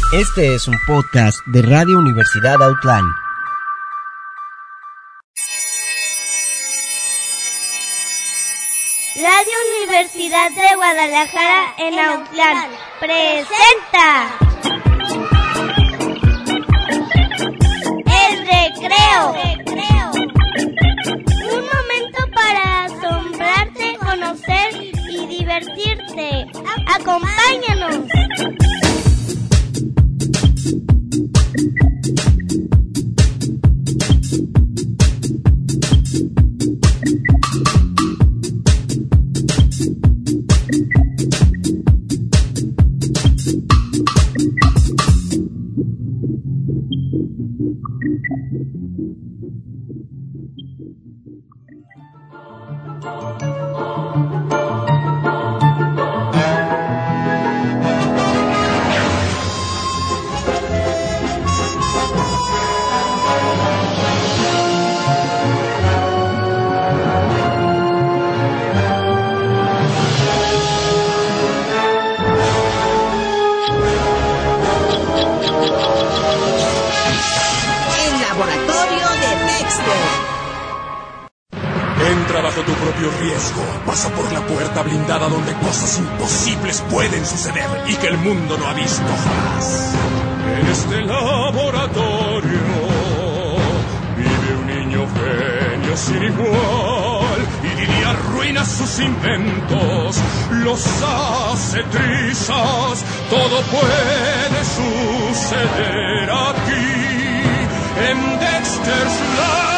Este es un podcast de Radio Universidad Autlán. Radio Universidad de Guadalajara en Autlán presenta El Recreo. Un momento para asombrarte, conocer y divertirte. Acompáñanos. Entra bajo tu propio riesgo, pasa por la puerta blindada donde cosas imposibles pueden suceder y que el mundo no ha visto jamás. En este laboratorio vive un niño genio sin igual y Didi arruina sus inventos, los hace trizas, todo puede suceder aquí en Dexter's Lab.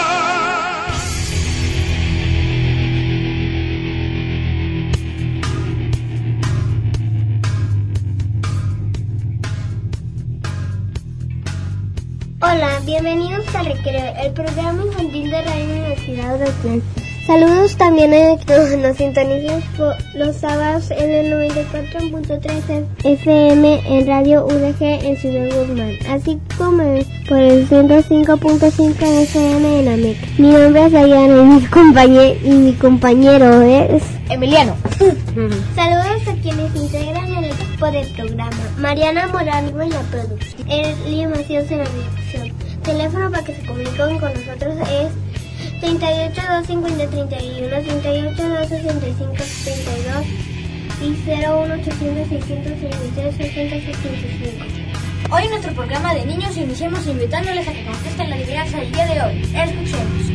Hola, bienvenidos a Recreo, el programa infantil de Radio Universidad de Autlán. Saludos también a quienes nos sintonizan los sábados en el 94.3 FM en Radio UDG en Ciudad Guzmán, así como por el 105.5 FM en AMEC. Mi nombre es Dayana y mi compañero es Emiliano. Saludos a quienes integran el equipo del programa. Mariana Morales en la producción, Eli Macías en la dirección. Teléfono para que se comuniquen con nosotros es 38 250 31, 38 265 72 y 01 800 663 665. Hoy en nuestro programa de niños iniciamos invitándoles a que contesten las ideas del día de hoy. Escuchemos.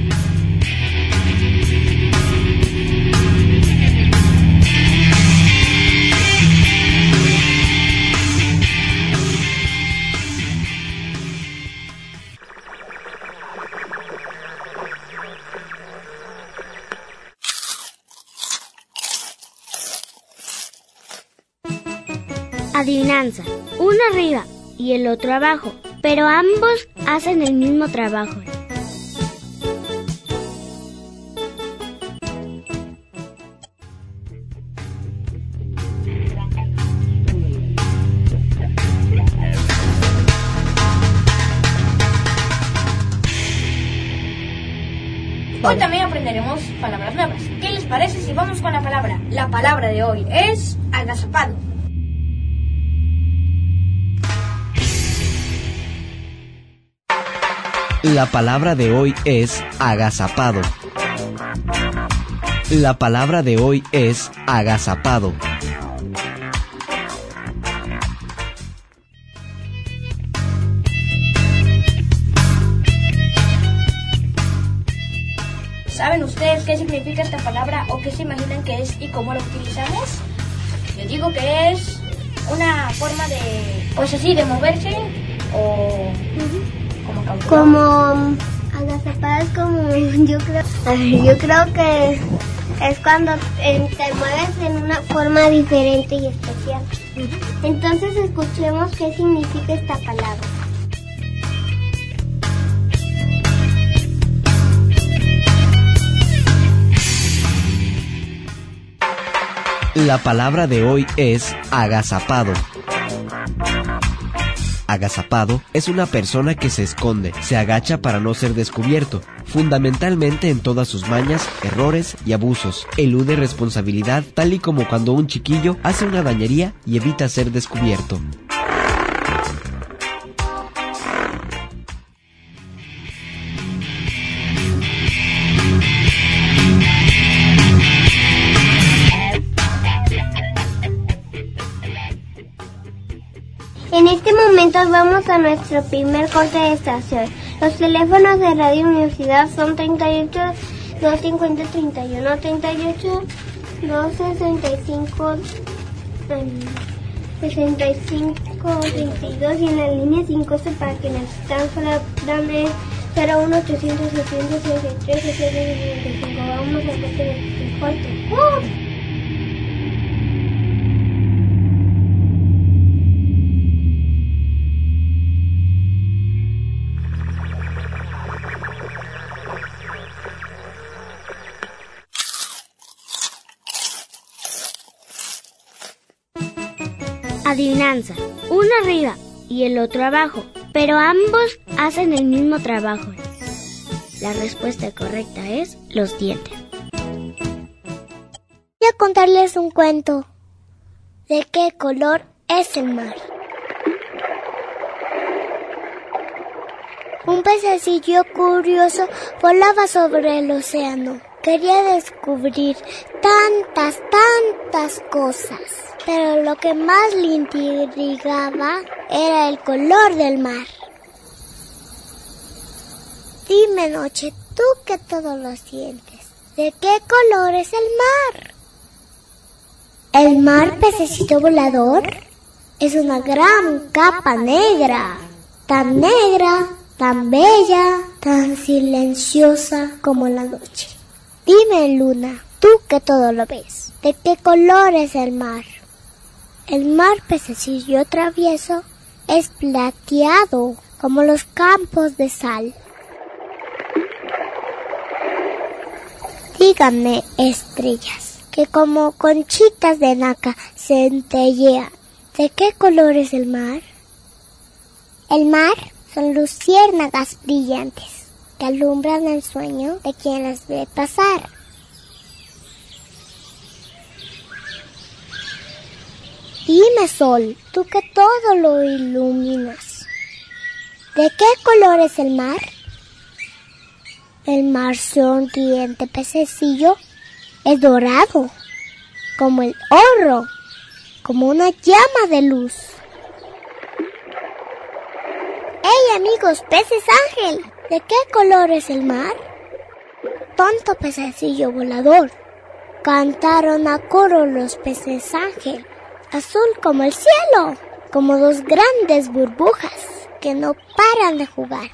Adivinanza. Uno arriba y el otro abajo, pero ambos hacen el mismo trabajo. Hoy también aprenderemos palabras nuevas. ¿Qué les parece si vamos con la palabra? La palabra de hoy es agazapado. La palabra de hoy es agazapado. La palabra de hoy es agazapado. ¿Saben ustedes qué significa esta palabra o qué se imaginan que es y cómo la utilizamos? Yo digo que es una forma de, pues así, de moverse o como cautelar. Como agazapado es como, yo creo que es cuando te mueves en una forma diferente y especial. Entonces escuchemos qué significa esta palabra. La palabra de hoy es agazapado. Agazapado es una persona que se esconde, se agacha para no ser descubierto, fundamentalmente en todas sus mañas, errores y abusos. Elude responsabilidad, tal y como cuando un chiquillo hace una dañería y evita ser descubierto. En este momento vamos a nuestro primer corte de estación. Los teléfonos de Radio Universidad son 38 250 31, 38 265 65 32 y en la línea 5 costo para quienes están fuera dame 01 800 763 765. Vamos a hacer el corte. Adivinanza. Uno arriba y el otro abajo, pero ambos hacen el mismo trabajo. La respuesta correcta es los dientes. Voy a contarles un cuento. ¿De qué color es el mar? Un pececillo curioso volaba sobre el océano. Quería descubrir tantas cosas. Pero lo que más le intrigaba era el color del mar. Dime, Noche, tú que todo lo sientes, ¿de qué color es el mar? El mar, pececito volador, es una gran capa negra, tan bella, tan silenciosa como la noche. Dime, Luna, tú que todo lo ves, ¿de qué color es el mar? El mar, pececillo travieso, es plateado como los campos de sal. Díganme, estrellas, que como conchitas de naca centellean, ¿de qué color es el mar? El mar son luciérnagas brillantes que alumbran el sueño de quien las ve pasar. Dime, sol, tú que todo lo iluminas, ¿de qué color es el mar? El mar sonriente, pececillo, es dorado, como el oro, como una llama de luz. ¡Hey, amigos, peces ángel! ¿De qué color es el mar? Tonto pececillo volador, cantaron a coro los peces ángel. Azul como el cielo, como dos grandes burbujas que no paran de jugar.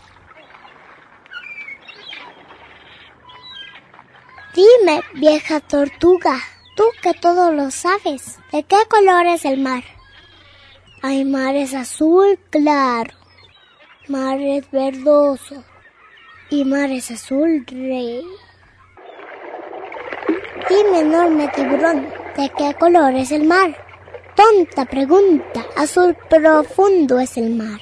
Dime, vieja tortuga, tú que todo lo sabes, ¿de qué color es el mar? Hay mares azul claro, mares verdoso y mares azul rey. Dime, enorme tiburón, ¿de qué color es el mar? Tonta pregunta, azul profundo es el mar.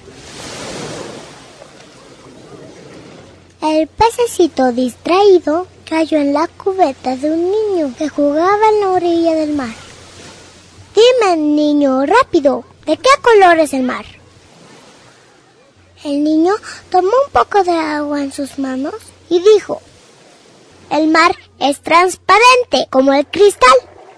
El pececito distraído cayó en la cubeta de un niño que jugaba en la orilla del mar. Dime, niño, rápido, ¿de qué color es el mar? El niño tomó un poco de agua en sus manos y dijo: el mar es transparente como el cristal.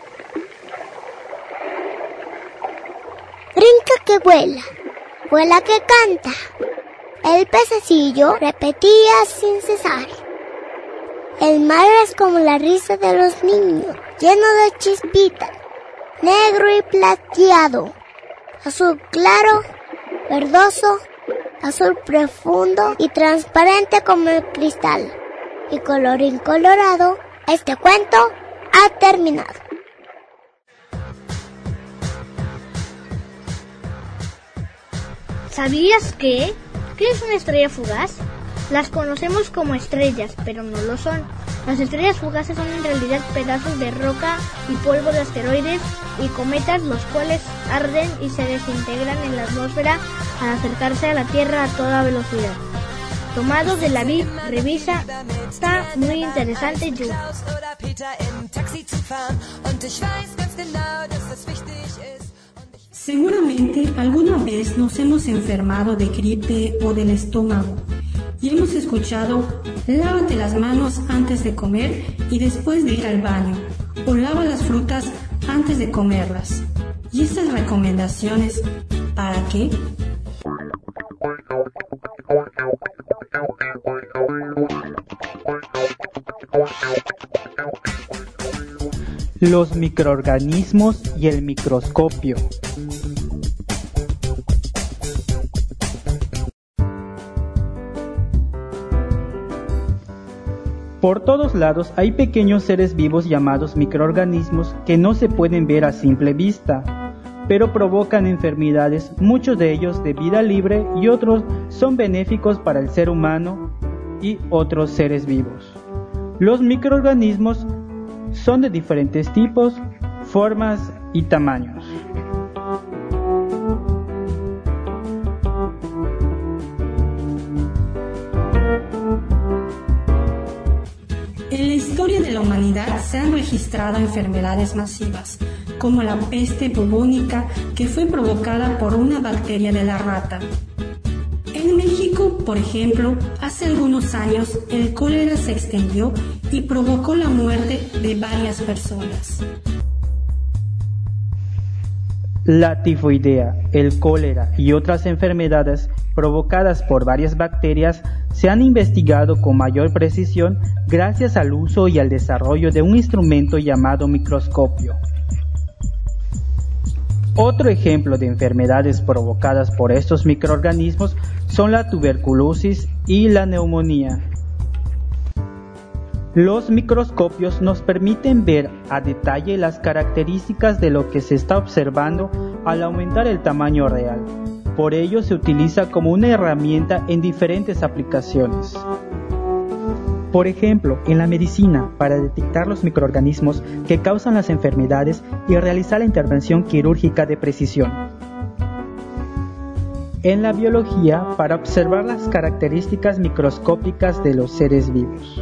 Brinca que vuela, vuela que canta. El pececillo repetía sin cesar: el mar es como la risa de los niños, lleno de chispitas, negro y plateado, azul claro, verdoso, azul profundo y transparente como el cristal. Y colorín colorado, este cuento ha terminado. ¿Sabías qué? ¿Qué es una estrella fugaz? Las conocemos como estrellas, pero no lo son. Las estrellas fugaces son en realidad pedazos de roca y polvo de asteroides y cometas, los cuales arden y se desintegran en la atmósfera al acercarse a la Tierra a toda velocidad. Tomado de la revista Está muy interesante You. Seguramente alguna vez nos hemos enfermado de gripe o del estómago y hemos escuchado: lávate las manos antes de comer y después de ir al baño, o lava las frutas antes de comerlas. Y estas recomendaciones ¿Para qué? Los microorganismos y el microscopio. Por todos lados hay pequeños seres vivos llamados microorganismos que no se pueden ver a simple vista, pero provocan enfermedades, muchos de ellos de vida libre y otros son benéficos para el ser humano y otros seres vivos. Los microorganismos son de diferentes tipos, formas y tamaños. En la historia de la humanidad se han registrado enfermedades masivas, como la peste bubónica, que fue provocada por una bacteria de la rata. En México, por ejemplo, hace algunos años el cólera se extendió y provocó la muerte de varias personas. La tifoidea, el cólera y otras enfermedades provocadas por varias bacterias se han investigado con mayor precisión gracias al uso y al desarrollo de un instrumento llamado microscopio. Otro ejemplo de enfermedades provocadas por estos microorganismos son la tuberculosis y la neumonía. Los microscopios nos permiten ver a detalle las características de lo que se está observando al aumentar el tamaño real. Por ello se utiliza como una herramienta en diferentes aplicaciones. Por ejemplo, en la medicina, para detectar los microorganismos que causan las enfermedades y realizar la intervención quirúrgica de precisión. En la biología, para observar las características microscópicas de los seres vivos.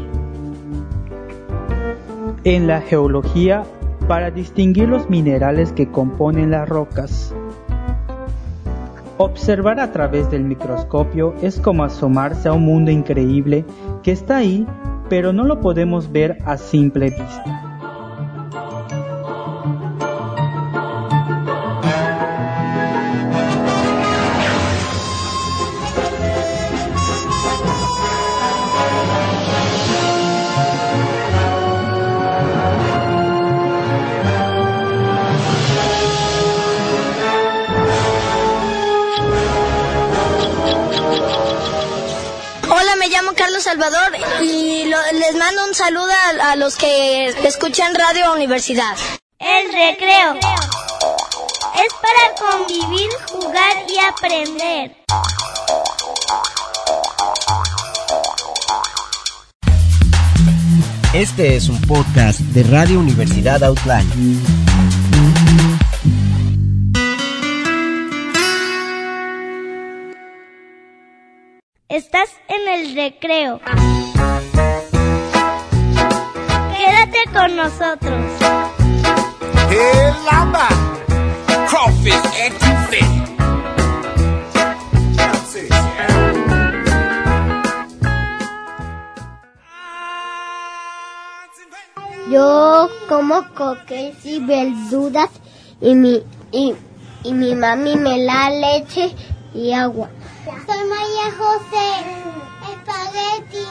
En la geología, para distinguir los minerales que componen las rocas. Observar a través del microscopio es como asomarse a un mundo increíble que está ahí, pero no lo podemos ver a simple vista. Carlos Salvador y les mando un saludo a los que escuchan Radio Universidad. El recreo es para convivir, jugar y aprender. Este es un podcast de Radio Universidad Outline. Estás en el recreo. Quédate con nosotros. El lava, crawfish and fish. Yo como coques y verduras y mi mami me da leche y agua. Soy María José, espagueti.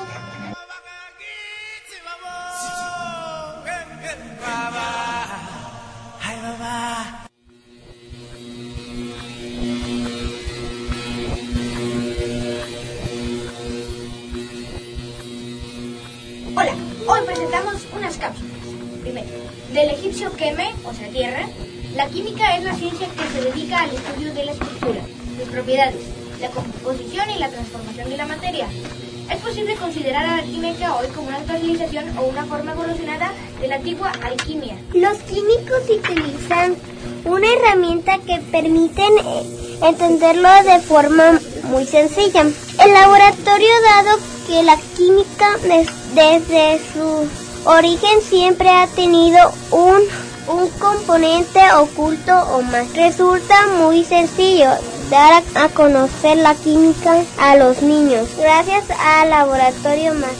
Hola, hoy presentamos unas cápsulas. Primero, del egipcio Keme, o sea tierra. La química es la ciencia que se dedica al estudio de la estructura, sus propiedades, la composición y la transformación de la materia. Es posible considerar a la química hoy como una actualización o una forma evolucionada de la antigua alquimia. Los químicos utilizan una herramienta que permite entenderlo de forma muy sencilla. El laboratorio, dado que la química desde su origen siempre ha tenido un componente oculto o más, resulta muy sencillo dar a conocer la química a los niños gracias al laboratorio más.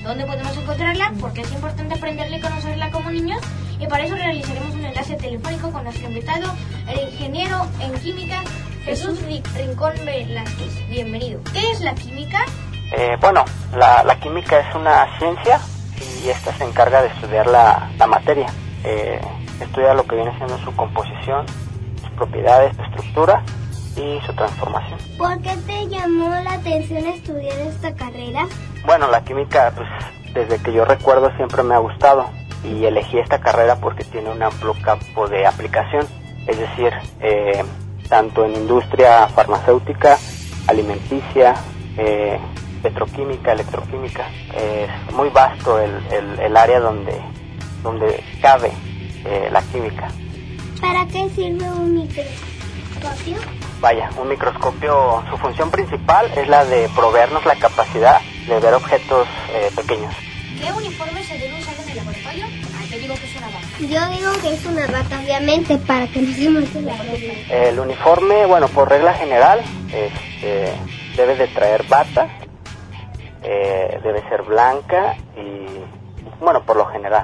dónde podemos encontrarla, porque es importante aprenderla y conocerla como niños, y para eso realizaremos un enlace telefónico con nuestro invitado, el ingeniero en química Jesús Rincón Velázquez. Bienvenido. ¿Qué es la química? Bueno, la química es una ciencia y esta se encarga de estudiar la materia. Estudia lo que viene siendo su composición, sus propiedades, su estructura y su transformación. ¿Por qué te llamó la atención estudiar esta carrera? Bueno, la química, pues desde que yo recuerdo siempre me ha gustado y elegí esta carrera porque tiene un amplio campo de aplicación, es decir, tanto en industria farmacéutica, alimenticia, petroquímica, electroquímica. Es muy vasto el área donde cabe la química. ¿Para qué sirve un microscopio? Vaya, un microscopio, su función principal es la de proveernos la capacidad de ver objetos pequeños. ¿Qué uniforme se debe usar en el laboratorio? Yo digo que es una bata. Yo digo que es una bata, obviamente, para que no se manche la ropa. El uniforme, bueno, por regla general, debe de traer bata, debe ser blanca y, bueno, por lo general,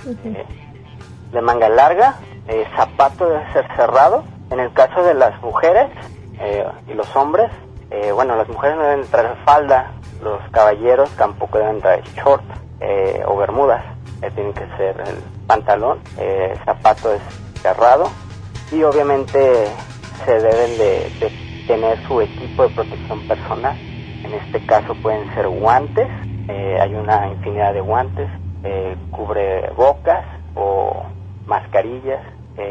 de manga larga, zapato debe ser cerrado. En el caso de las mujeres y los hombres, bueno, las mujeres no deben traer falda, los caballeros tampoco deben traer short o bermudas, tiene que ser el pantalón, zapato es cerrado y obviamente se deben de tener su equipo de protección personal. En este caso pueden ser guantes, hay una infinidad de guantes, cubrebocas o mascarillas,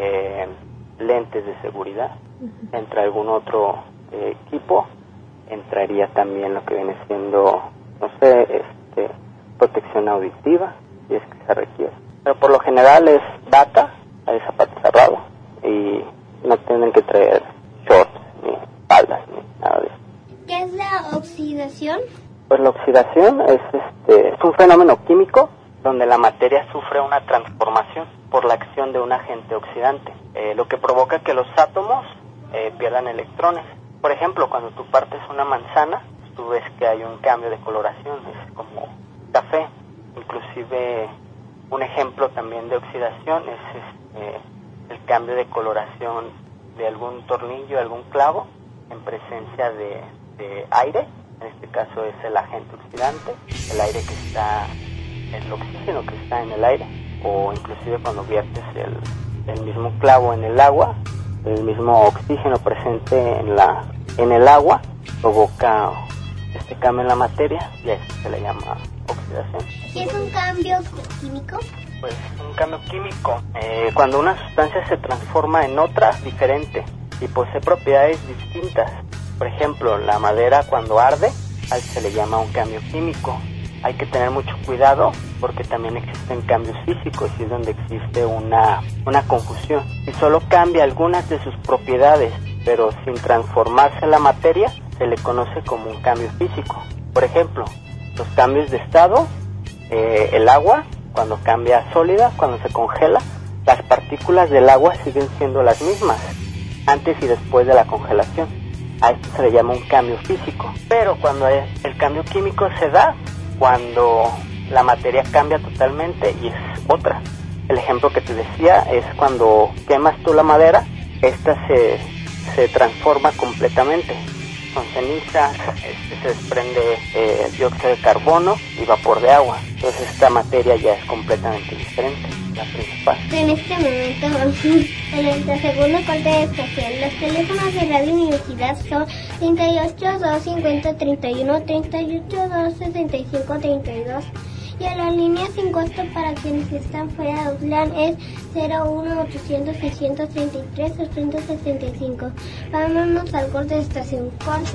lentes de seguridad. Entre algún otro equipo entraría también lo que viene siendo, no sé, protección auditiva, si es que se requiere. Pero por lo general es bata, hay zapato cerrado y no tienen que traer shorts, ni faldas, ni nada de eso. ¿Qué es la oxidación? Pues la oxidación es un fenómeno químico donde la materia sufre una transformación por la acción de un agente oxidante, lo que provoca que los átomos pierdan electrones. Por ejemplo, cuando tú partes una manzana, tú ves que hay un cambio de coloración, es como café. Inclusive un ejemplo también de oxidación es el cambio de coloración de algún tornillo, algún clavo, en presencia de aire. En este caso es el agente oxidante, el aire que está, el oxígeno que está en el aire, o inclusive cuando viertes el mismo clavo en el agua, el mismo oxígeno presente en el agua provoca este cambio en la materia y a esto se le llama oxidación. ¿Qué es un cambio químico? Pues un cambio químico, cuando una sustancia se transforma en otra diferente y posee propiedades distintas. Por ejemplo, la madera cuando arde, a eso se le llama un cambio químico. Hay que tener mucho cuidado porque también existen cambios físicos y es donde existe una confusión. Si solo cambia algunas de sus propiedades, pero sin transformarse la materia, se le conoce como un cambio físico. Por ejemplo, los cambios de estado, el agua, cuando cambia sólida, cuando se congela, las partículas del agua siguen siendo las mismas, antes y después de la congelación. A esto se le llama un cambio físico. Pero cuando el cambio químico se da, cuando la materia cambia totalmente y es otra. El ejemplo que te decía es cuando quemas tú la madera, esta se transforma completamente. Con ceniza se desprende dióxido de carbono y vapor de agua. Entonces esta materia ya es completamente diferente, la principal. En este momento vamos en nuestra segunda parte de estación. Los teléfonos de Radio Universidad son 38 250 31 38 265 32 y a la línea sin costo para quienes están fuera de Autlán es 01 800 633 865. Vámonos al corte de estación. Corte.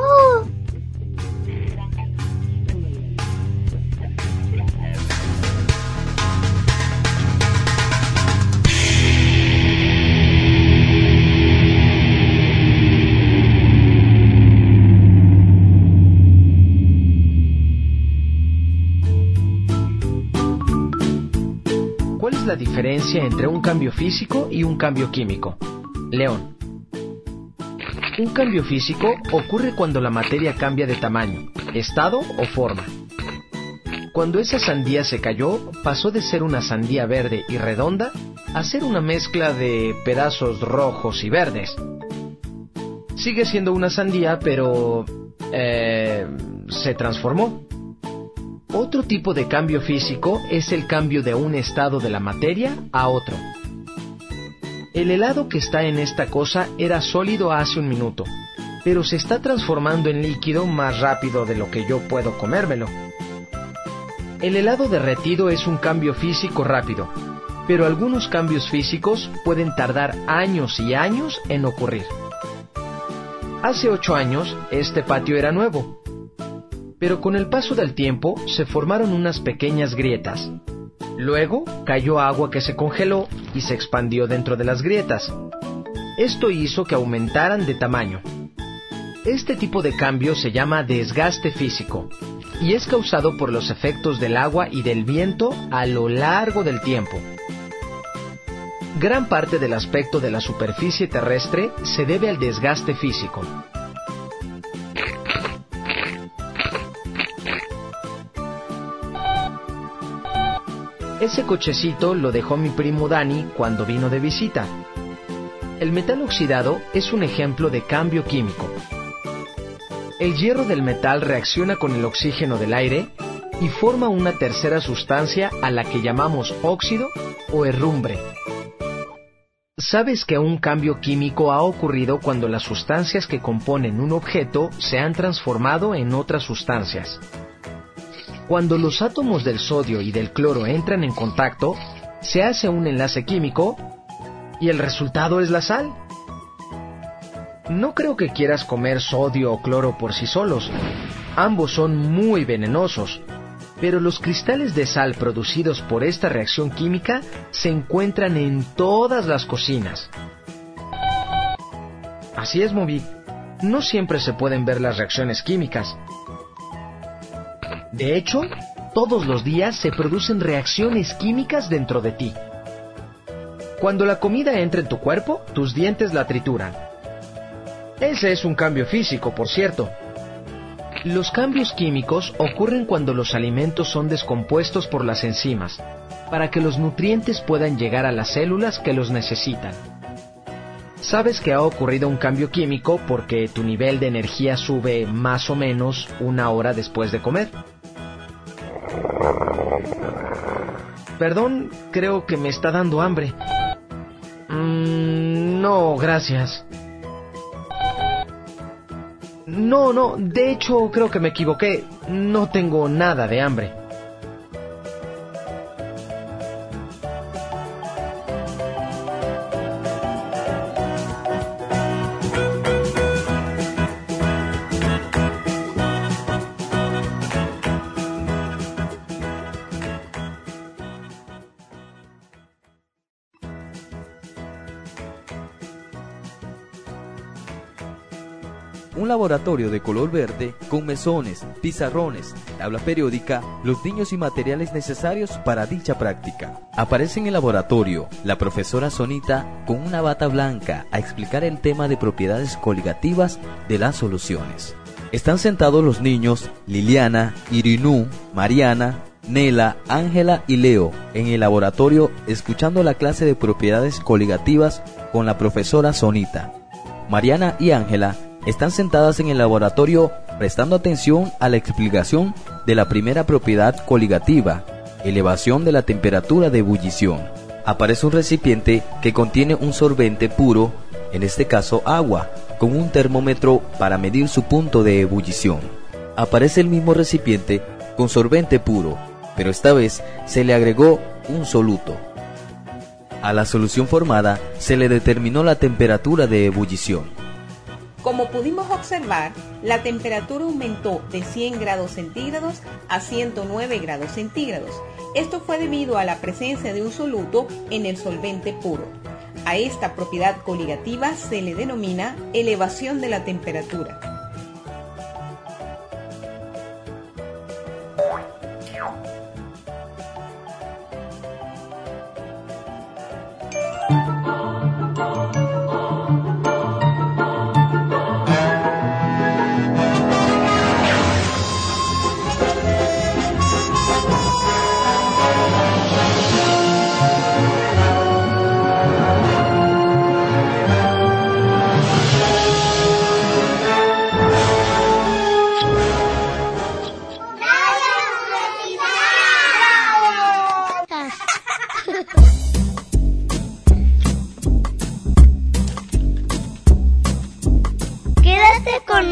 ¿Cuál es la diferencia entre un cambio físico y un cambio químico? León. Un cambio físico ocurre cuando la materia cambia de tamaño, estado o forma. Cuando esa sandía se cayó, pasó de ser una sandía verde y redonda a ser una mezcla de pedazos rojos y verdes. Sigue siendo una sandía, pero se transformó. Otro tipo de cambio físico es el cambio de un estado de la materia a otro. El helado que está en esta cosa era sólido hace un minuto, pero se está transformando en líquido más rápido de lo que yo puedo comérmelo. El helado derretido es un cambio físico rápido, pero algunos cambios físicos pueden tardar años y años en ocurrir. Hace 8 años, este patio era nuevo, pero con el paso del tiempo se formaron unas pequeñas grietas. Luego cayó agua que se congeló y se expandió dentro de las grietas. Esto hizo que aumentaran de tamaño. Este tipo de cambio se llama desgaste físico y es causado por los efectos del agua y del viento a lo largo del tiempo. Gran parte del aspecto de la superficie terrestre se debe al desgaste físico. Ese cochecito lo dejó mi primo Dani cuando vino de visita. El metal oxidado es un ejemplo de cambio químico. El hierro del metal reacciona con el oxígeno del aire y forma una tercera sustancia a la que llamamos óxido o herrumbre. ¿Sabes que un cambio químico ha ocurrido cuando las sustancias que componen un objeto se han transformado en otras sustancias? Cuando los átomos del sodio y del cloro entran en contacto, se hace un enlace químico y el resultado es la sal. No creo que quieras comer sodio o cloro por sí solos. Ambos son muy venenosos, pero los cristales de sal producidos por esta reacción química se encuentran en todas las cocinas. Así es, Moby. No siempre se pueden ver las reacciones químicas. De hecho, todos los días se producen reacciones químicas dentro de ti. Cuando la comida entra en tu cuerpo, tus dientes la trituran. Ese es un cambio físico, por cierto. Los cambios químicos ocurren cuando los alimentos son descompuestos por las enzimas, para que los nutrientes puedan llegar a las células que los necesitan. Sabes que ha ocurrido un cambio químico porque tu nivel de energía sube más o menos 1 hora después de comer. Perdón, creo que me está dando hambre. No, gracias. No, de hecho creo que me equivoqué. No tengo nada de hambre. Un laboratorio de color verde con mesones, pizarrones, tabla periódica, los niños y materiales necesarios para dicha práctica. Aparece en el laboratorio la profesora Sonita con una bata blanca a explicar el tema de propiedades coligativas de las soluciones. Están sentados los niños Liliana, Irinú, Mariana, Nela, Ángela y Leo en el laboratorio escuchando la clase de propiedades coligativas con la profesora Sonita. Mariana y Ángela están sentadas en el laboratorio prestando atención a la explicación de la primera propiedad coligativa, elevación de la temperatura de ebullición. Aparece un recipiente que contiene un solvente puro, en este caso agua, con un termómetro para medir su punto de ebullición. Aparece el mismo recipiente con solvente puro, pero esta vez se le agregó un soluto. A la solución formada se le determinó la temperatura de ebullición. Como pudimos observar, la temperatura aumentó de 100 grados centígrados a 109 grados centígrados. Esto fue debido a la presencia de un soluto en el solvente puro. A esta propiedad coligativa se le denomina elevación de la temperatura.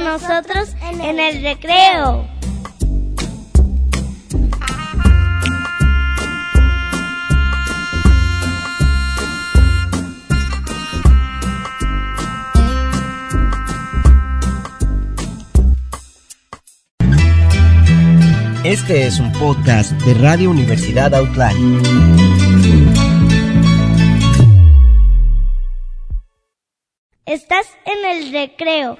nosotros en el recreo. Este es un podcast de Radio Universidad Outline. Estás en el recreo.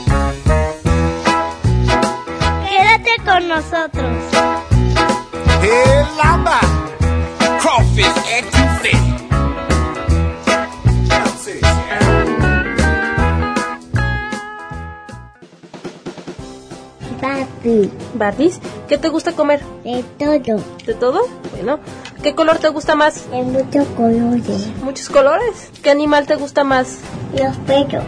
Quédate con nosotros. Hey, Lamba, crawfish and fish. ¿Barbies? ¿Qué te gusta comer? De todo. ¿De todo? Bueno, ¿qué color te gusta más? De muchos colores. ¿Muchos colores? ¿Qué animal te gusta más? Los perros.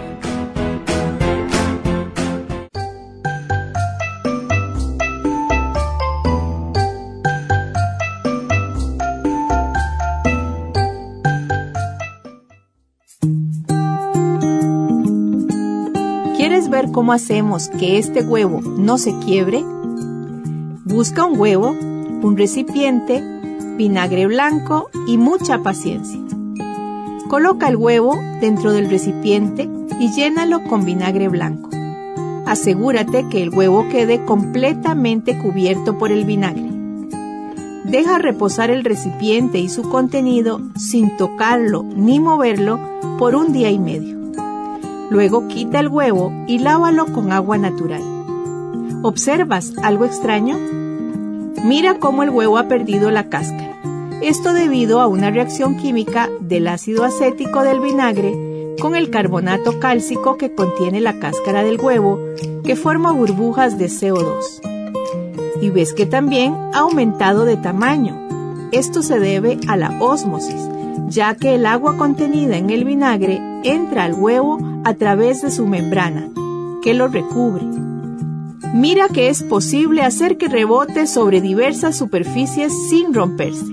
¿Quieres ver cómo hacemos que este huevo no se quiebre? Busca un huevo, un recipiente, vinagre blanco y mucha paciencia. Coloca el huevo dentro del recipiente y llénalo con vinagre blanco. Asegúrate que el huevo quede completamente cubierto por el vinagre. Deja reposar el recipiente y su contenido sin tocarlo ni moverlo por 1 día y medio. Luego quita el huevo y lávalo con agua natural. ¿Observas algo extraño? Mira cómo el huevo ha perdido la cáscara. Esto debido a una reacción química del ácido acético del vinagre con el carbonato cálcico que contiene la cáscara del huevo, que forma burbujas de CO2. Y ves que también ha aumentado de tamaño. Esto se debe a la ósmosis, ya que el agua contenida en el vinagre entra al huevo a través de su membrana, que lo recubre. Mira que es posible hacer que rebote sobre diversas superficies sin romperse.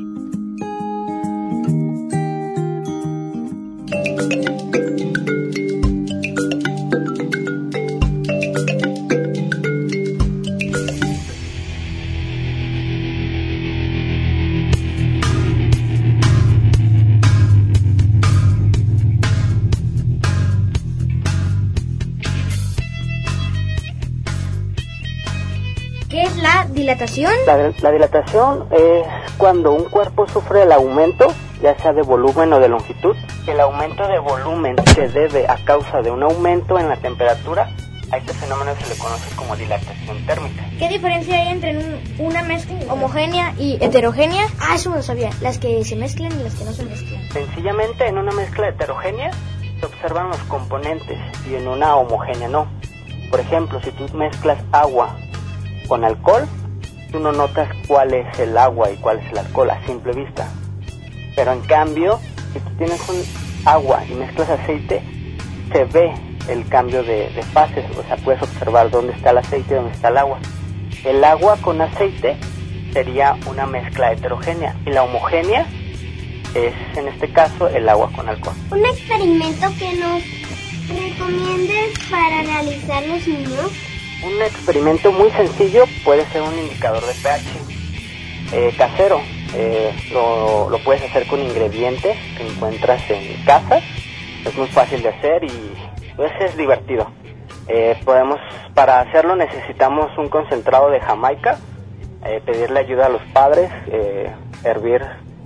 ¿Qué es la dilatación? La dilatación es cuando un cuerpo sufre el aumento, ya sea de volumen o de longitud. El aumento de volumen se debe a causa de un aumento en la temperatura. A este fenómeno se le conoce como dilatación térmica. ¿Qué diferencia hay entre una mezcla homogénea y heterogénea? Ah, eso no lo sabía. Las que se mezclan y las que no se mezclan. Sencillamente, en una mezcla heterogénea se observan los componentes y en una homogénea no. Por ejemplo, si tú mezclas agua con alcohol, tú no notas cuál es el agua y cuál es el alcohol a simple vista. Pero en cambio, si tú tienes un agua y mezclas aceite, se ve el cambio de fases, o sea, puedes observar dónde está el aceite y dónde está el agua. El agua con aceite sería una mezcla heterogénea y la homogénea es, en este caso, el agua con alcohol. Un experimento que nos recomiendes para realizar los niños. Un experimento muy sencillo puede ser un indicador de pH casero. Lo puedes hacer con ingredientes que encuentras en casa. Es muy fácil de hacer y pues es divertido. Para hacerlo necesitamos un concentrado de jamaica, pedirle ayuda a los padres, hervir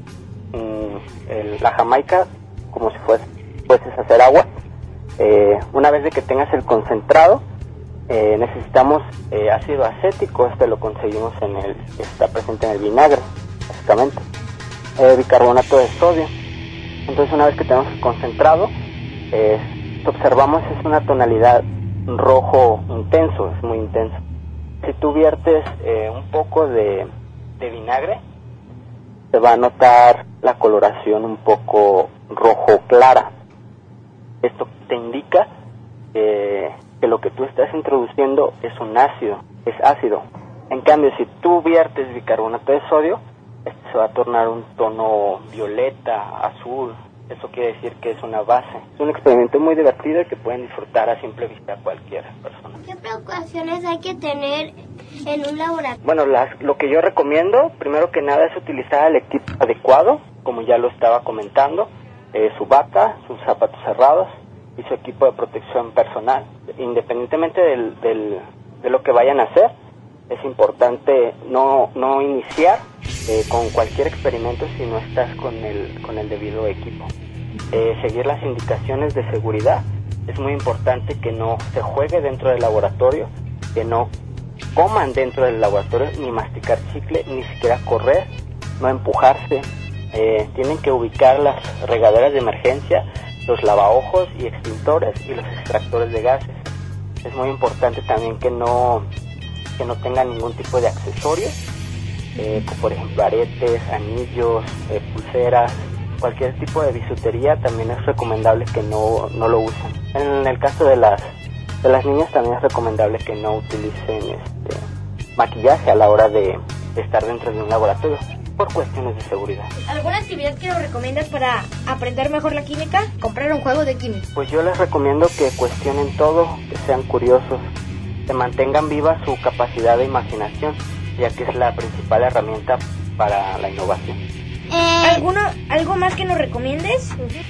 la jamaica como si fueses a hacer agua. Una vez de que tengas el concentrado, necesitamos ácido acético. Este lo conseguimos está presente en el vinagre, básicamente. Bicarbonato de sodio. Entonces, una vez que tenemos el concentrado, observamos es una tonalidad rojo intenso, es muy intenso. Si tú viertes un poco de vinagre, se va a notar la coloración un poco rojo clara. Esto te indica que lo que tú estás introduciendo es ácido. En cambio, si tú viertes bicarbonato de sodio, este se va a tornar un tono violeta, azul, Eso quiere decir que es una base. Es un experimento muy divertido y que pueden disfrutar a simple vista cualquier persona. ¿Qué precauciones hay que tener en un laboratorio? Bueno, lo que yo recomiendo, primero que nada, es utilizar el equipo adecuado, como ya lo estaba comentando, su bata, sus zapatos cerrados y su equipo de protección personal. Independientemente de lo que vayan a hacer, es importante no iniciar con cualquier experimento si no estás con el debido equipo. Seguir las indicaciones de seguridad. Es muy importante que no se juegue dentro del laboratorio, que no coman dentro del laboratorio, ni masticar chicle, ni siquiera correr, no empujarse. Tienen que ubicar las regaderas de emergencia, los lavaojos y extintores y los extractores de gases. Es muy importante también que no tengan ningún tipo de accesorios, como por ejemplo aretes, anillos, pulseras, cualquier tipo de bisutería. También es recomendable que no lo usen. En el caso de las niñas también es recomendable que no utilicen maquillaje a la hora de estar dentro de un laboratorio, por cuestiones de seguridad. ¿Alguna actividad que nos recomiendas para aprender mejor la química? Comprar un juego de química. Pues yo les recomiendo que cuestionen todo, que sean curiosos, que mantengan viva su capacidad de imaginación, ya que es la principal herramienta para la innovación. ¿Algo más que nos recomiendes?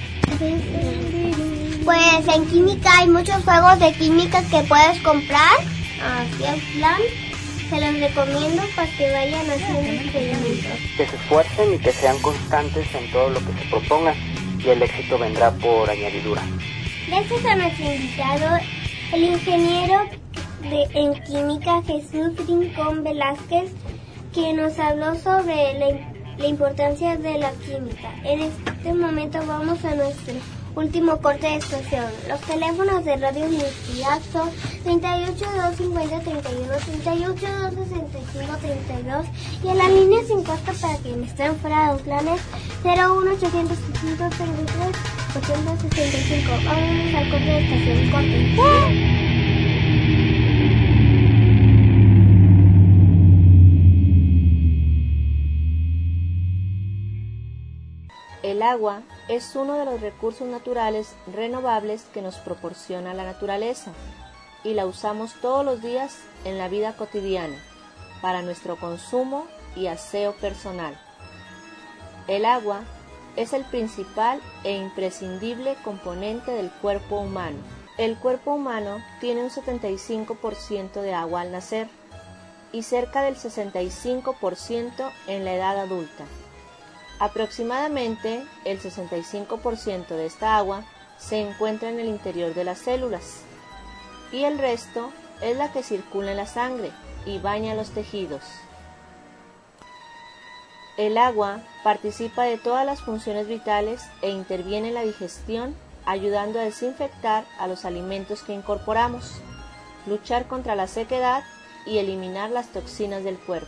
Pues en química hay muchos juegos de química que puedes comprar, así en plan. Se los recomiendo para que vayan haciendo experimentos. Que se esfuercen y que sean constantes en todo lo que se propongan, y el éxito vendrá por añadidura. Gracias a nuestro invitado, el ingeniero en química Jesús Rincón Velázquez, que nos habló sobre la importancia de la química. En este momento vamos a nuestro último corte de estación. Los teléfonos de Radio Universidad son 38 250 31, 38 265 32 y en la línea sin costo para quienes estén fuera de los planes 01 805 33 865. Vamos al corte de estación. Corte. El agua es uno de los recursos naturales renovables que nos proporciona la naturaleza y la usamos todos los días en la vida cotidiana para nuestro consumo y aseo personal. El agua es el principal e imprescindible componente del cuerpo humano. El cuerpo humano tiene un 75% de agua al nacer y cerca del 65% en la edad adulta. Aproximadamente el 65% de esta agua se encuentra en el interior de las células y el resto es la que circula en la sangre y baña los tejidos. El agua participa de todas las funciones vitales e interviene en la digestión, ayudando a desinfectar a los alimentos que incorporamos, luchar contra la sequedad y eliminar las toxinas del cuerpo.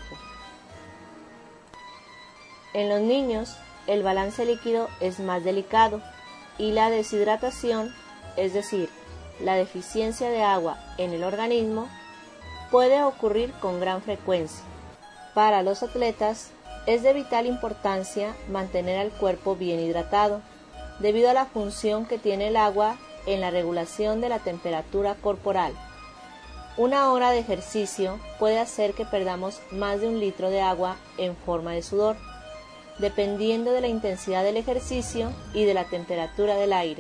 En los niños, el balance líquido es más delicado y la deshidratación, es decir, la deficiencia de agua en el organismo, puede ocurrir con gran frecuencia. Para los atletas, es de vital importancia mantener al cuerpo bien hidratado, debido a la función que tiene el agua en la regulación de la temperatura corporal. Una hora de ejercicio puede hacer que perdamos más de 1 litro de agua en forma de sudor, dependiendo de la intensidad del ejercicio y de la temperatura del aire.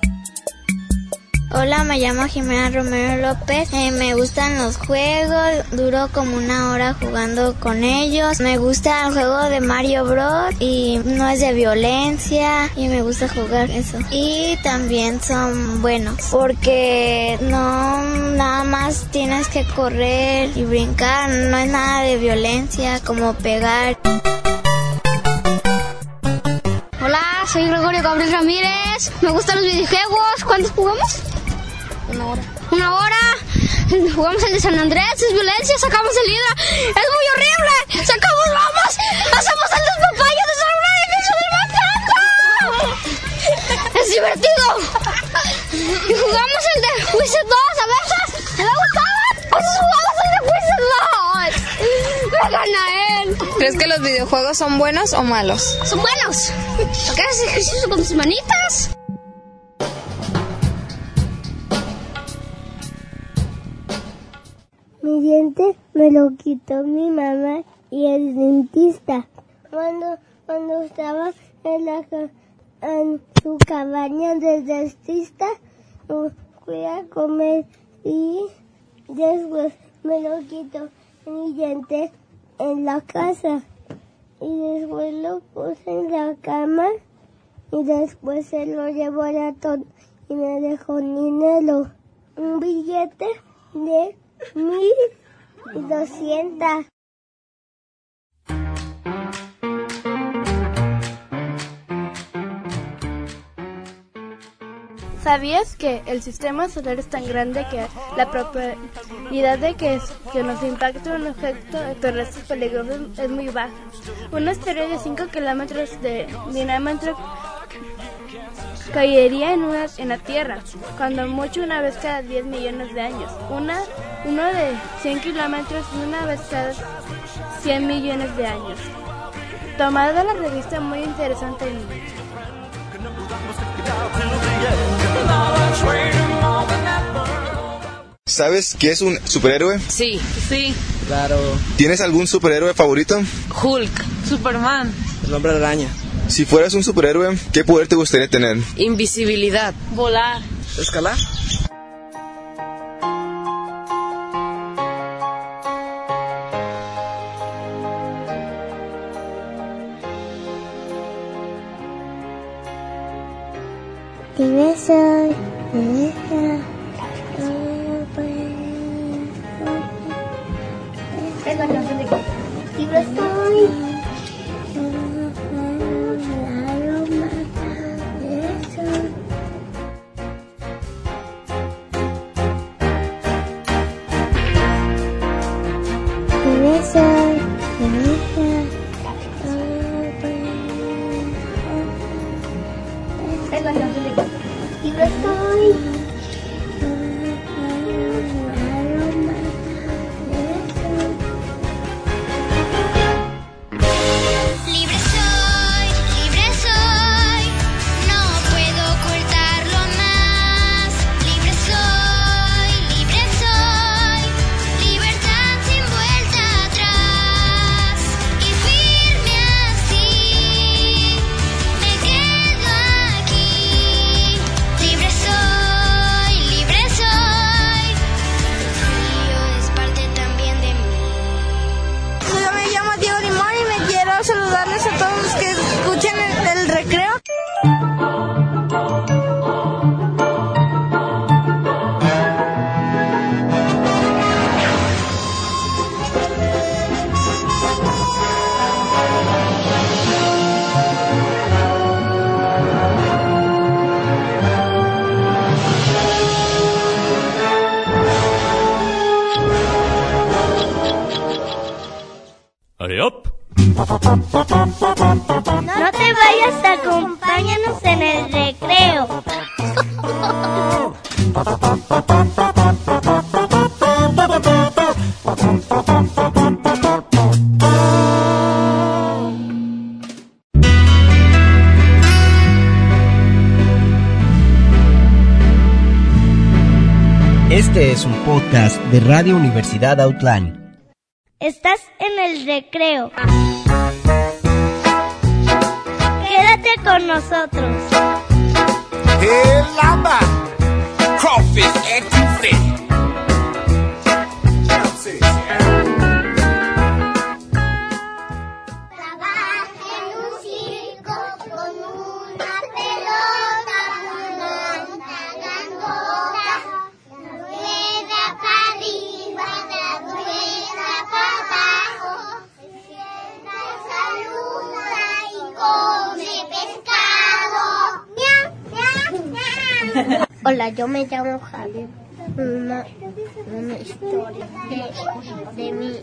Hola, me llamo Jimena Romero López. Me gustan los juegos, duro como 1 hora jugando con ellos. Me gusta el juego de Mario Bros. Y no es de violencia y me gusta jugar eso. Y también son buenos porque no nada más tienes que correr y brincar, no es nada de violencia como pegar. Hola, soy Gregorio Gabriel Ramírez. Me gustan los videojuegos. ¿Cuántos jugamos? 1 hora. 1 hora. Jugamos el de San Andrés, es violencia, sacamos el Hidra. Es muy horrible. Sacamos bombas. Hacemos el despapayo de San Andrés del macaco. Es divertido. Y jugamos el de Wizard 2 a veces. ¿Me gustaba? Pues jugamos el de Wizard 2. Me gana él. ¿Crees que los videojuegos son buenos o malos? Son buenos. Porque haces ejercicio con tus manitas. Mi diente me lo quitó mi mamá y el dentista. Cuando estaba en su cabaña del dentista, fui a comer y después me lo quitó mi diente en la casa. Y después lo puse en la cama y después se lo llevó al ratón y me dejó dinero. Un billete de 1,200. ¿Sabías que el sistema solar es tan grande que la probabilidad de que nos impacte un objeto terrestre peligroso es muy baja? Un asteroide de 5 kilómetros de diámetro caería en la Tierra, cuando mucho una vez cada 10 millones de años. Uno de 100 kilómetros una vez cada 100 millones de años. Tomado de la revista Muy Interesante. ¿Sabes qué es un superhéroe? Sí. Claro. ¿Tienes algún superhéroe favorito? Hulk, Superman, El Hombre Araña. Si fueras un superhéroe, ¿qué poder te gustaría tener? invisibilidad, volar, ¿Escalar? Libre soy, libre soy. Saludarles a todos los que escuchen el recreo. Hurry up. No te vayas, acompáñanos en el recreo. Este es un podcast de Radio Universidad Outline. Estás en el recreo. Quédate con nosotros. El lamba, crawfish and fish. Hola, yo me llamo Javier. Una historia de mi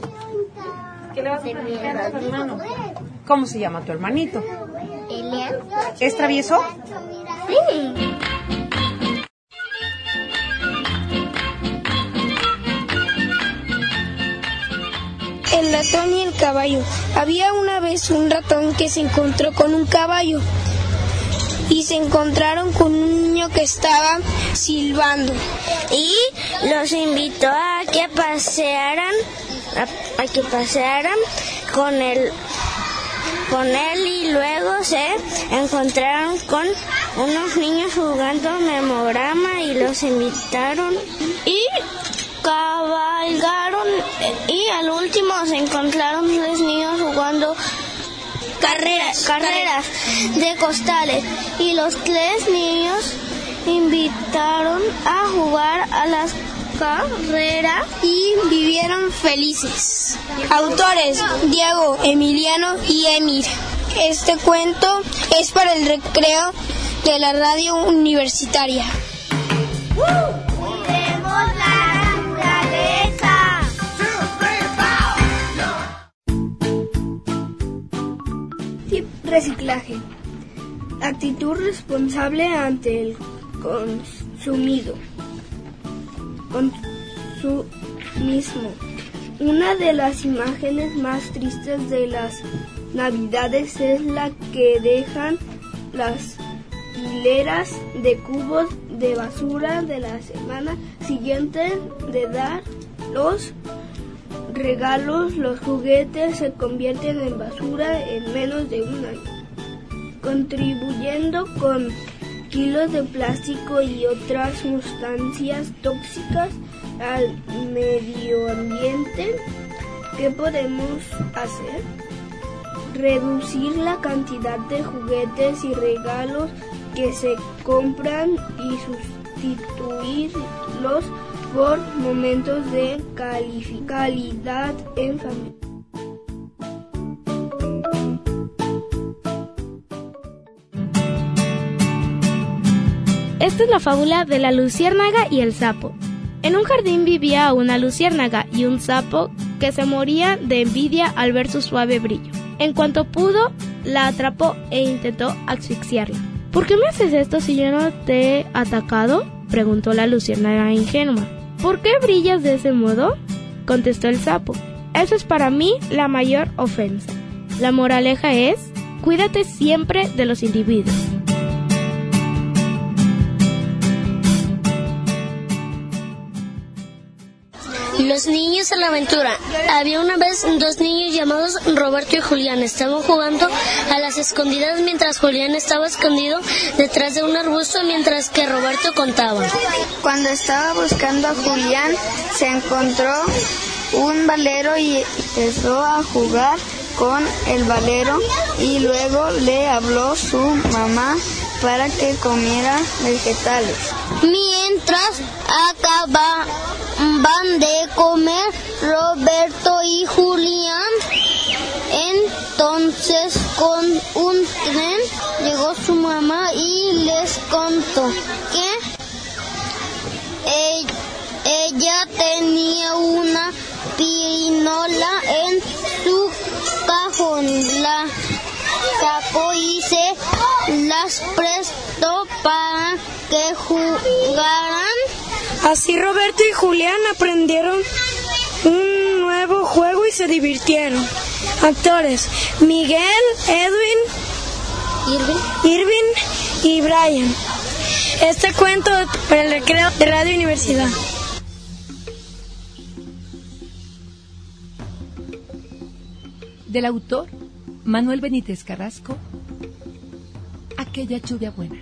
hermano. ¿Cómo se llama tu hermanito? Elian. ¿Es travieso? Sí. El latón y el caballo. Había una vez un ratón que se encontró con un caballo y se encontraron con un niño que estaba silbando y los invitó a que pasearan con él y luego se encontraron con unos niños jugando memorama y los invitaron y cabalgaron y al último se encontraron 3 niños jugando carreras de costales y los 3 niños invitaron a jugar a las carreras y vivieron felices. Autores: Diego, Emiliano y Emir. Este cuento es para el recreo de la radio universitaria. ¡Cuidemos la naturaleza! Tip: reciclaje. Actitud responsable ante el consumismo. Una de las imágenes más tristes de las Navidades es la que dejan las hileras de cubos de basura de la semana siguiente de dar los regalos. Los juguetes se convierten en basura en menos de un año, contribuyendo con kilos de plástico y otras sustancias tóxicas al medio ambiente. ¿Qué podemos hacer? Reducir la cantidad de juguetes y regalos que se compran y sustituirlos por momentos de calidad en familia. Esta es la fábula de la luciérnaga y el sapo. En un jardín vivía una luciérnaga y un sapo que se moría de envidia al ver su suave brillo. En cuanto pudo, la atrapó e intentó asfixiarla. ¿Por qué me haces esto si yo no te he atacado?, preguntó la luciérnaga ingenua. ¿Por qué brillas de ese modo?, contestó el sapo. Eso es para mí la mayor ofensa. La moraleja es: cuídate siempre de los individuos. Los niños en la aventura. Había una vez 2 niños llamados Roberto y Julián. Estaban jugando a las escondidas mientras Julián estaba escondido detrás de un arbusto mientras que Roberto contaba. Cuando estaba buscando a Julián, se encontró un valero y empezó a jugar con el valero y luego le habló su mamá para que comiera vegetales. Mientras acababan de comer Roberto y Julián, entonces con un tren llegó su mamá y les contó que ella tenía una pirinola en su cajón. La sacó y se las prestó para que jugaran. Así Roberto y Julián aprendieron un nuevo juego y se divirtieron. Actores: Miguel, Edwin, Irving y Brian. Este cuento para el recreo de Radio Universidad. Del autor Manuel Benítez Carrasco. Aquella lluvia buena.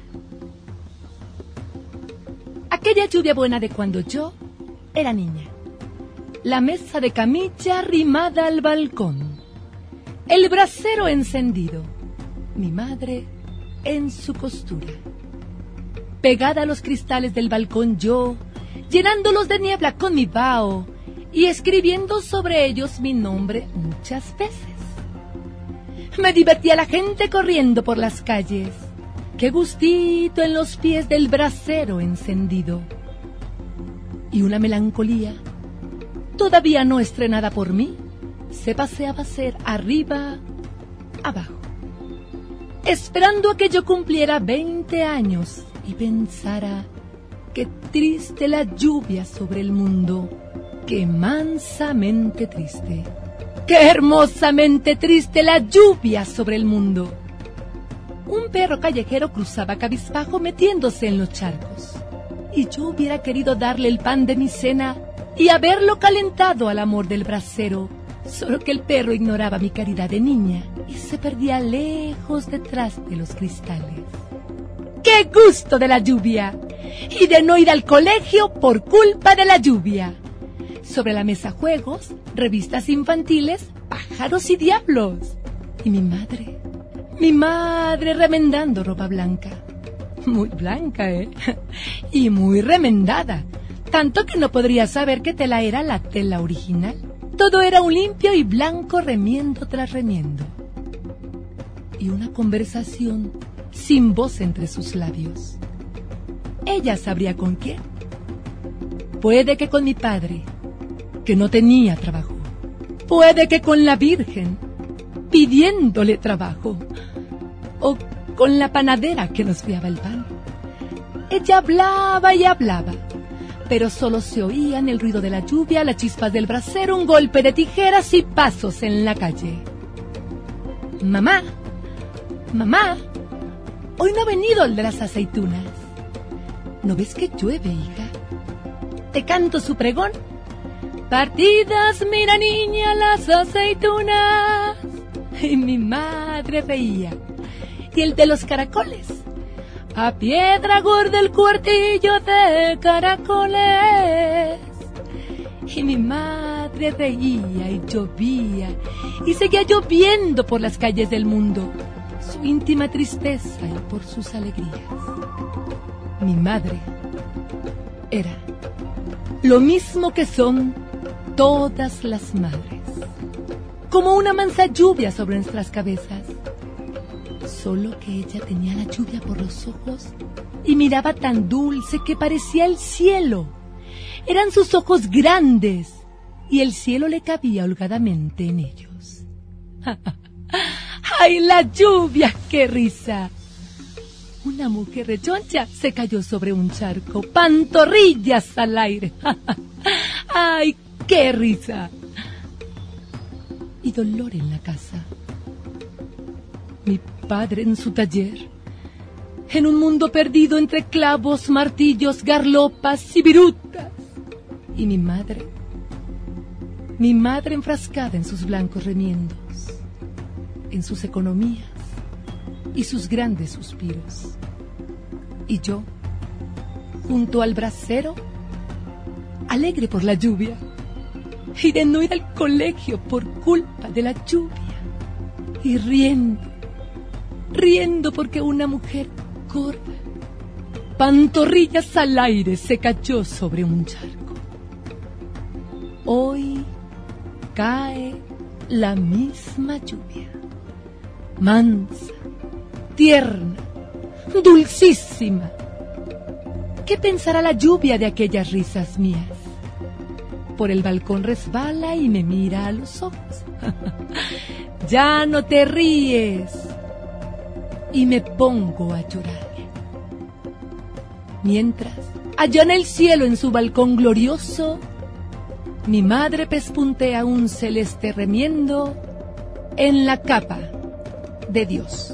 Aquella lluvia buena de cuando yo era niña. La mesa de camilla arrimada al balcón. El brasero encendido. Mi madre en su costura. Pegada a los cristales del balcón yo, llenándolos de niebla con mi vaho y escribiendo sobre ellos mi nombre muchas veces. Me divertía la gente corriendo por las calles. Qué gustito en los pies del brasero encendido. Y una melancolía, todavía no estrenada por mí, se paseaba a ser arriba, abajo, esperando a que yo cumpliera 20 años y pensara: qué triste la lluvia sobre el mundo, qué mansamente triste. ¡Qué hermosamente triste la lluvia sobre el mundo! Un perro callejero cruzaba cabizbajo metiéndose en los charcos. Y yo hubiera querido darle el pan de mi cena y haberlo calentado al amor del brasero. Solo que el perro ignoraba mi caridad de niña y se perdía lejos detrás de los cristales. ¡Qué gusto de la lluvia! Y de no ir al colegio por culpa de la lluvia. Sobre la mesa juegos, revistas infantiles, pájaros y diablos. Y mi madre remendando ropa blanca. Muy blanca, ¿eh? Y muy remendada. Tanto que no podría saber qué tela era la tela original. Todo era un limpio y blanco remiendo tras remiendo. Y una conversación sin voz entre sus labios. Ella sabría con quién. Puede que con mi padre, que no tenía trabajo. Puede que con la Virgen, pidiéndole trabajo. O con la panadera que nos fiaba el pan. Ella hablaba y hablaba, pero solo se oían el ruido de la lluvia, las chispas del brasero, un golpe de tijeras y pasos en la calle. Mamá, hoy no ha venido el de las aceitunas. ¿No ves que llueve, hija? Te canto su pregón. Partidas, mira niña, las aceitunas. Y mi madre reía. Y el de los caracoles. A piedra gorda el cuartillo de caracoles. Y mi madre reía y llovía. Y seguía lloviendo por las calles del mundo. Su íntima tristeza y por sus alegrías. Mi madre era lo mismo que son todas las madres, como una mansa lluvia sobre nuestras cabezas, solo que ella tenía la lluvia por los ojos y miraba tan dulce que parecía el cielo. Eran sus ojos grandes y el cielo le cabía holgadamente en ellos. ¡Ay, la lluvia! ¡Qué risa! Una mujer rechoncha se cayó sobre un charco, pantorrillas al aire. ¡Ay, qué risa! Y dolor en la casa. Mi padre en su taller, en un mundo perdido entre clavos, martillos, garlopas y virutas. Y mi madre enfrascada en sus blancos remiendos, en sus economías y sus grandes suspiros. Y yo, junto al brasero, alegre por la lluvia y de no ir al colegio por culpa de la lluvia. Y riendo porque una mujer gorda, pantorrillas al aire, se cayó sobre un charco. Hoy cae la misma lluvia, mansa, tierna, dulcísima. ¿Qué pensará la lluvia de aquellas risas mías? Por el balcón resbala y me mira a los ojos. Ya no te ríes. Y me pongo a llorar. Mientras, allá en el cielo, en su balcón glorioso, mi madre pespuntea un celeste remiendo en la capa de Dios.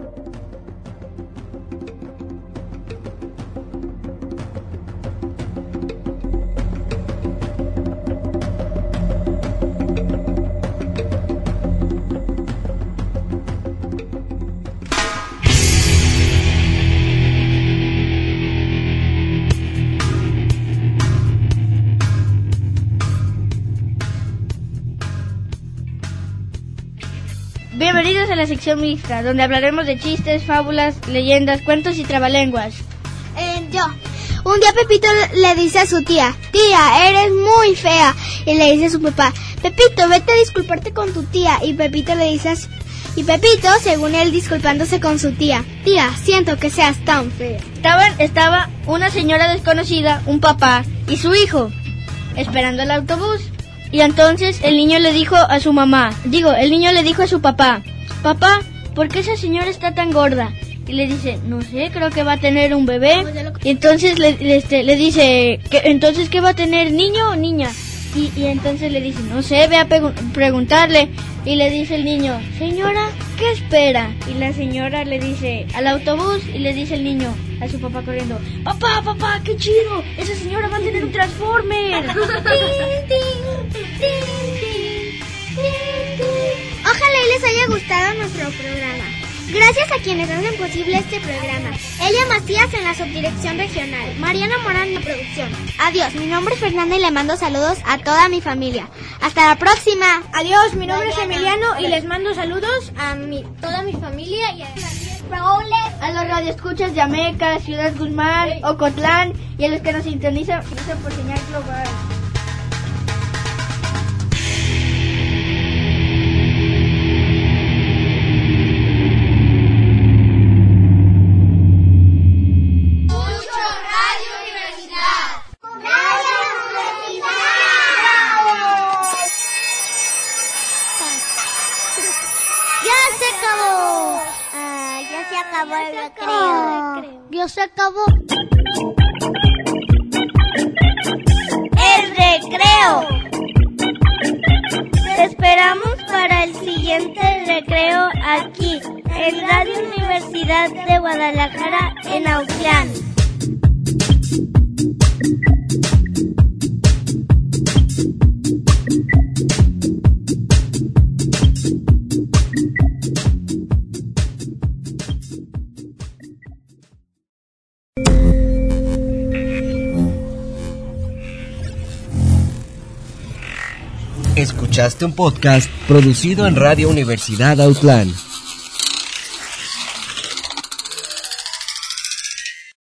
Bienvenidos a la sección mixta, donde hablaremos de chistes, fábulas, leyendas, cuentos y trabalenguas. Un día Pepito le dice a su tía, tía, eres muy fea. Y le dice a su papá, Pepito, vete a disculparte con tu tía. Y Pepito, según él, disculpándose con su tía, tía, siento que seas tan fea. Estaba una señora desconocida, un papá y su hijo, esperando el autobús. Y entonces el niño le dijo a su papá, papá, ¿por qué esa señora está tan gorda? Y le dice, no sé, creo que va a tener un bebé. Y entonces le dice, entonces ¿qué va a tener, niño o niña? Y entonces le dice, no sé, ve a preguntarle. Y le dice el niño, señora, ¿qué espera? Y la señora le dice, al autobús. Y le dice el niño a su papá corriendo, papá, qué chido, esa señora va a tener un Transformer. Ojalá y les haya gustado nuestro programa. Gracias a quienes hacen posible este programa. Elia Macías en la subdirección regional, Mariana Morán en la producción. Adiós, mi nombre es Fernanda y le mando saludos a toda mi familia. Hasta la próxima. Adiós, mi nombre es Emiliano y les mando saludos a toda mi familia y a los radioescuchas de Ameca, Ciudad Guzmán, Ocotlán y a los que nos sintonizan por señal global. Ya se acabó. El recreo. Te esperamos para el siguiente recreo aquí, en Radio Universidad de Guadalajara, en Autlán. Escuchaste un podcast producido en Radio Universidad Autlán.